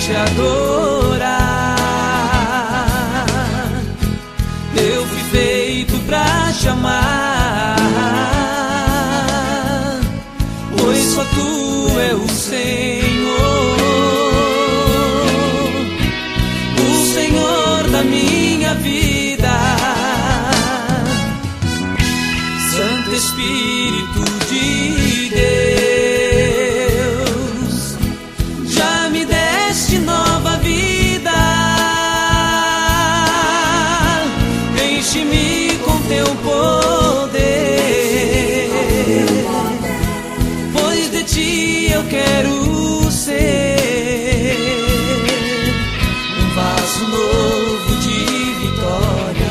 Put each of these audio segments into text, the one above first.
te adorar. Eu fui feito pra te amar, pois só tu é o Senhor, o Senhor da minha vida. Santo Espírito de Deus, já me deste nova vida. Enche-me com teu poder, pois de ti eu quero ser um vaso novo de vitória.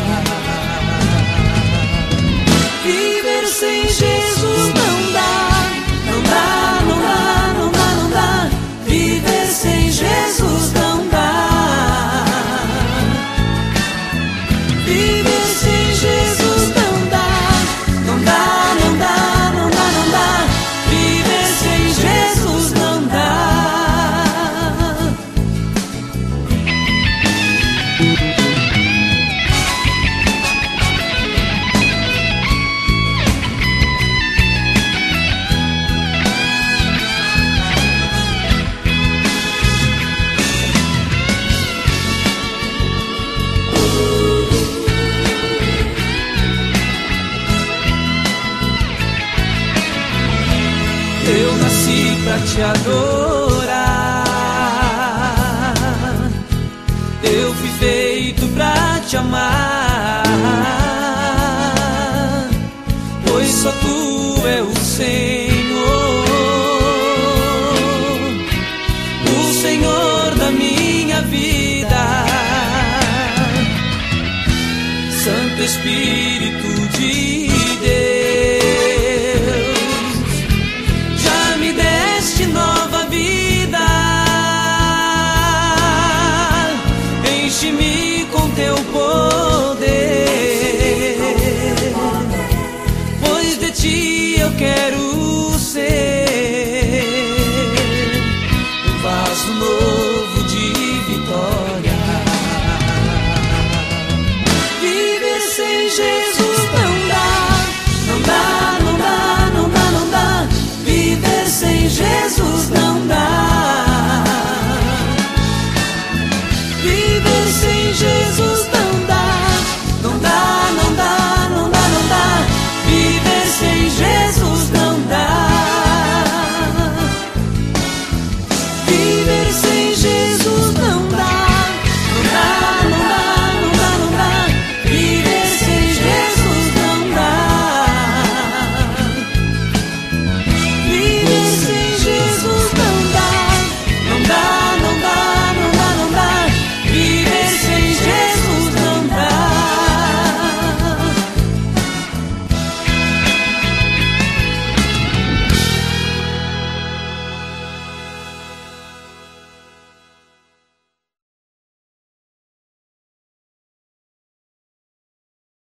Viver sem Jesus não dá, não dá, não dá, não dá, não dá. Viver sem Jesus não dá. Viver sem Jesus não dá, não dá, não dá, não dá, não dá. Viver sem Jesus não dá. Eu nasci pra te adorar, eu fui feito pra te amar, pois só tu é o Senhor, o Senhor da minha vida. Santo Espírito